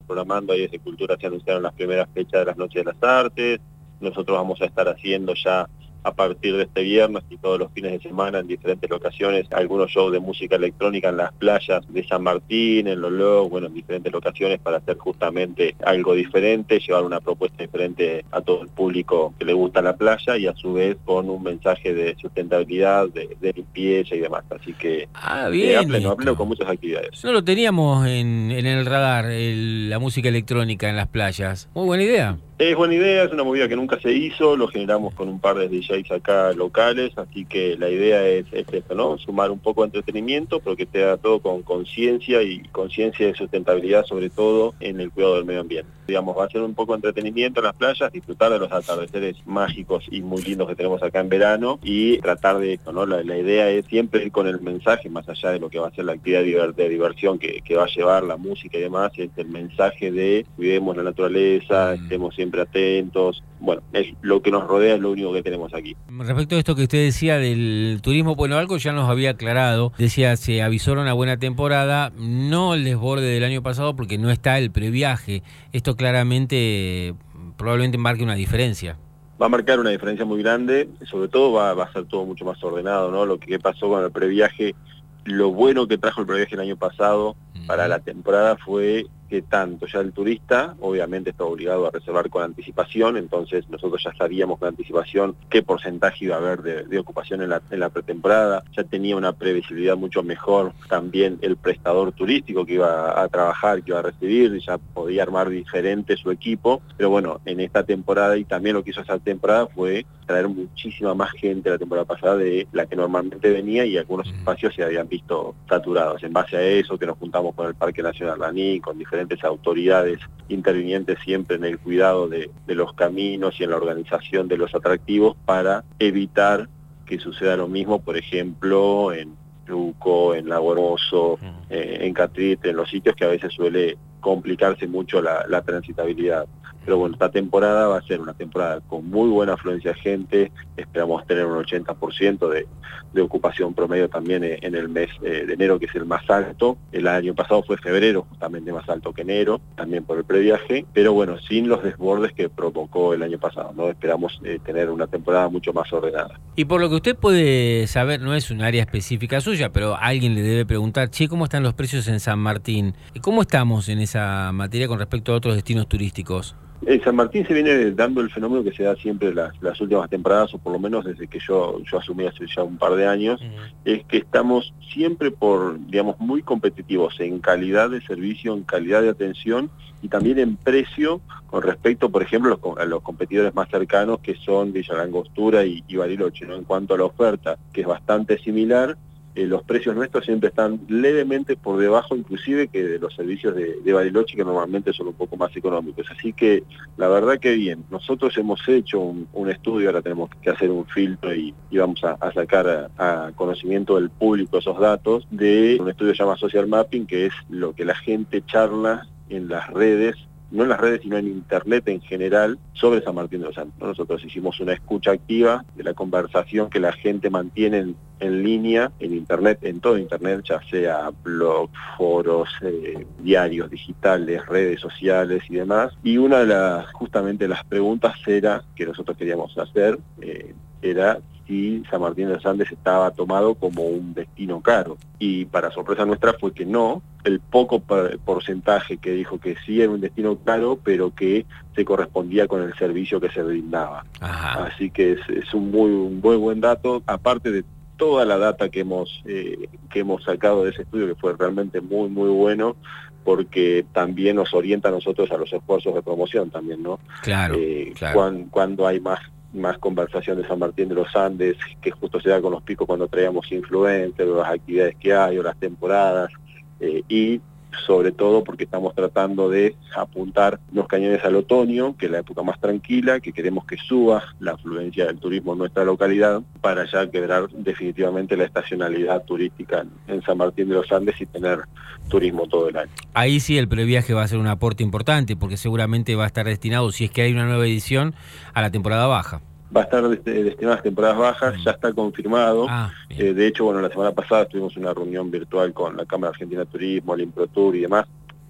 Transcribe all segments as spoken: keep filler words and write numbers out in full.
programando, ahí desde Cultura se anunciaron las primeras fechas de las Noches de las Artes. Nosotros vamos a estar haciendo ya a partir de este viernes y todos los fines de semana en diferentes locaciones, algunos shows de música electrónica en las playas de San Martín, en Lolo, bueno, en diferentes locaciones para hacer justamente algo diferente, llevar una propuesta diferente a todo el público que le gusta la playa y a su vez con un mensaje de sustentabilidad, de, de limpieza y demás. Así que ah, bien, eh, a pleno, esto. a pleno con muchas actividades. No lo teníamos en, en el radar, el, la música electrónica en las playas. Muy buena idea. Es buena idea, es una movida que nunca se hizo, lo generamos con un par de D Js acá locales, así que la idea es, es esto, ¿no? Sumar un poco de entretenimiento, pero que te haga todo con conciencia y conciencia de sustentabilidad, sobre todo en el cuidado del medio ambiente. Digamos, va a ser un poco de entretenimiento en las playas, disfrutar de los atardeceres mágicos y muy lindos que tenemos acá en verano y tratar de esto, ¿no? La, la idea es siempre ir con el mensaje, más allá de lo que va a ser la actividad de diversión que, que va a llevar la música y demás, es el mensaje de cuidemos la naturaleza, mm. estemos siempre atentos. Bueno, es lo que nos rodea, es lo único que tenemos aquí. Respecto a esto que usted decía del turismo, bueno, algo ya nos había aclarado, decía, se avisó una buena temporada, no el desborde del año pasado porque no está el previaje. Esto claramente, probablemente marque una diferencia. Va a marcar una diferencia muy grande, sobre todo va, va a ser todo mucho más ordenado, ¿no? Lo que pasó con el previaje, lo bueno que trajo el previaje el año pasado uh-huh. para la temporada fue que tanto ya el turista obviamente está obligado a reservar con anticipación, entonces nosotros ya sabíamos con anticipación qué porcentaje iba a haber de, de ocupación en la, en la pretemporada, ya tenía una previsibilidad mucho mejor también el prestador turístico que iba a trabajar, que iba a recibir, ya podía armar diferente su equipo, pero bueno, en esta temporada y también lo que hizo esa temporada fue traer muchísima más gente la temporada pasada de la que normalmente venía y algunos espacios se habían visto saturados. En base a eso que nos juntamos con el Parque Nacional Lanín, con diferentes autoridades intervinientes siempre en el cuidado de, de los caminos y en la organización de los atractivos para evitar que suceda lo mismo, por ejemplo, en Luco, en Lago Hermoso, eh, en Catrite, en los sitios que a veces suele complicarse mucho la, la transitabilidad. Pero bueno, esta temporada va a ser una temporada con muy buena afluencia de gente, esperamos tener un ochenta por ciento de, de ocupación promedio también en el mes eh, de enero, que es el más alto. El año pasado fue febrero, justamente más alto que enero, también por el previaje, pero bueno, sin los desbordes que provocó el año pasado, ¿no? Esperamos eh, tener una temporada mucho más ordenada. Y por lo que usted puede saber, no es un área específica suya, pero alguien le debe preguntar, che, ¿cómo están los precios en San Martín? ¿Cómo estamos en esa materia con respecto a otros destinos turísticos? En San Martín se viene dando el fenómeno que se da siempre las, las últimas temporadas, o por lo menos desde que yo, yo asumí hace ya un par de años, uh-huh. es que estamos siempre por, digamos, muy competitivos en calidad de servicio, en calidad de atención y también en precio con respecto, por ejemplo, a los, a los competidores más cercanos que son Villa La Angostura y, y Bariloche, ¿no? En cuanto a la oferta, que es bastante similar, Eh, los precios nuestros siempre están levemente por debajo inclusive que de los servicios de, de Bariloche, que normalmente son un poco más económicos. Así que la verdad que bien, nosotros hemos hecho un, un estudio, ahora tenemos que hacer un filtro y, y vamos a, a sacar a, a conocimiento del público esos datos de un estudio que se llama Social Mapping, que es lo que la gente charla en las redes, no en las redes sino en internet en general, sobre San Martín de los Andes. Nosotros hicimos una escucha activa de la conversación que la gente mantiene en, en línea, en internet, en todo internet, ya sea blogs, foros, eh, diarios digitales, redes sociales y demás. Y una de las, justamente las preguntas era, que nosotros queríamos hacer, eh, era si San Martín de los Andes estaba tomado como un destino caro. Y para sorpresa nuestra fue que no, el poco porcentaje que dijo que sí era un destino caro, pero que se correspondía con el servicio que se brindaba. Ajá. Así que es, es un muy, un muy buen dato, aparte de toda la data que hemos, eh, que hemos sacado de ese estudio, que fue realmente muy, muy bueno, porque también nos orienta a nosotros a los esfuerzos de promoción también, ¿no? Claro, eh, claro. Cuando, cuando hay más más conversación de San Martín de los Andes, que justo se da con los picos cuando traíamos influencers, las actividades que hay o las temporadas, eh, y sobre todo porque estamos tratando de apuntar los cañones al otoño, que es la época más tranquila, que queremos que suba la afluencia del turismo en nuestra localidad, para ya quebrar definitivamente la estacionalidad turística en, en San Martín de los Andes y tener turismo todo el año. Ahí sí el previaje va a ser un aporte importante, porque seguramente va a estar destinado, si es que hay una nueva edición, a la temporada baja. Va a estar destinado a las temporadas bajas, mm. ya está confirmado. Ah, eh, de hecho, bueno, la semana pasada tuvimos una reunión virtual con la Cámara Argentina de Turismo, el IMPROTUR y demás,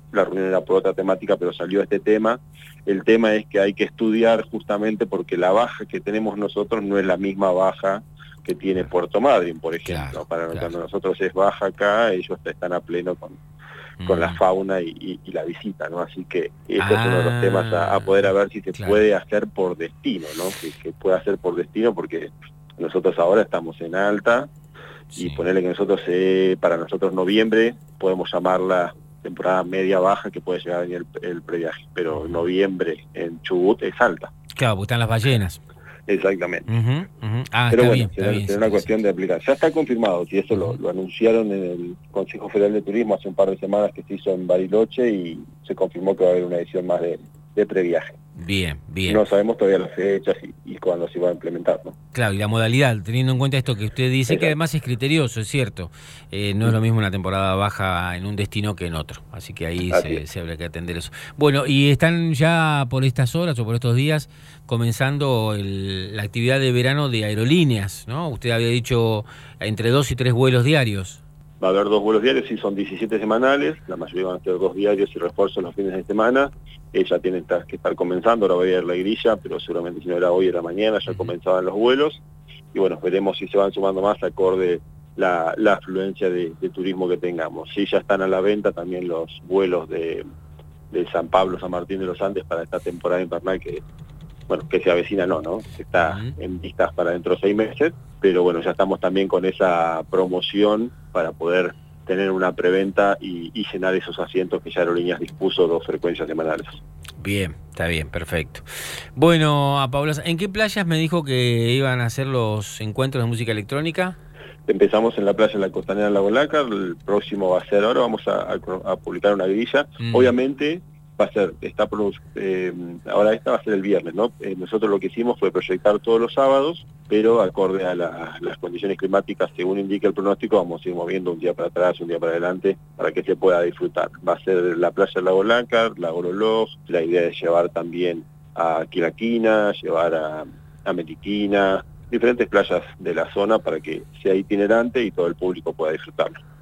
la reunión era por otra temática, pero salió este tema. El tema es que hay que estudiar justamente porque la baja que tenemos nosotros no es la misma baja que tiene Puerto Madryn, por ejemplo. Claro, Para claro. cuando nosotros es baja acá, ellos están a pleno con, mm. con la fauna y, y, y la visita, ¿no? Así que ese ah, es uno de los temas a, a poder a ver si se claro. puede hacer por destino, ¿no? Que, que pueda hacer por destino, porque nosotros ahora estamos en alta, sí. y ponerle que nosotros, eh, para nosotros noviembre, podemos llamarla temporada media baja, que puede llegar en el, el previaje, pero uh-huh. noviembre en Chubut es alta. Claro, porque están las ballenas. Exactamente. Uh-huh, uh-huh. Ah, pero está bueno, bien, será, está bien, será una cuestión de aplicar. Ya está confirmado, si eso uh-huh. lo, lo anunciaron en el Consejo Federal de Turismo hace un par de semanas que se hizo en Bariloche y se confirmó que va a haber una edición más de, de previaje. Bien, bien. No sabemos todavía las fechas y, y cuándo se va a implementar, ¿no? Claro, y la modalidad, teniendo en cuenta esto que usted dice, exacto. que además es criterioso, es cierto. Eh, no sí. es lo mismo una temporada baja en un destino que en otro. Así que ahí se, se habrá que atender eso. Bueno, y están ya por estas horas o por estos días comenzando el, la actividad de verano de aerolíneas, ¿no? Usted había dicho entre dos y tres vuelos diarios. Va a haber dos vuelos diarios, sí, son diecisiete semanales, la mayoría van a ser dos diarios y refuerzos los fines de semana. Ella tiene que estar comenzando, ahora va a ir la grilla, pero seguramente si no era hoy, era mañana, ya uh-huh. comenzaban los vuelos. Y bueno, veremos si se van sumando más acorde la, la afluencia de, de turismo que tengamos. Sí, ya están a la venta también los vuelos de, de San Pablo, San Martín de los Andes para esta temporada invernal que, bueno, que se avecina, no, ¿no? Está uh-huh. en vistas para dentro de seis meses, pero bueno, ya estamos también con esa promoción para poder tener una preventa y, y llenar esos asientos que ya Aerolíneas dispuso dos frecuencias semanales. Bien, está bien, perfecto. Bueno, a Paula, ¿en qué playas me dijo que iban a hacer los encuentros de música electrónica? Empezamos en la playa de la Costanera Lago Lácar, el próximo va a ser ahora, vamos a, a, a publicar una grilla. Mm. Obviamente va a ser, está eh, ahora esta va a ser el viernes, ¿no? Eh, nosotros lo que hicimos fue proyectar todos los sábados, pero acorde a la, las condiciones climáticas, según indica el pronóstico, vamos a ir moviendo un día para atrás, un día para adelante, para que se pueda disfrutar. Va a ser la playa del Lago Lácar, Lago Loloj, la idea es llevar también a Quilaquina, llevar a, a Meliquina, diferentes playas de la zona para que sea itinerante y todo el público pueda disfrutarlo.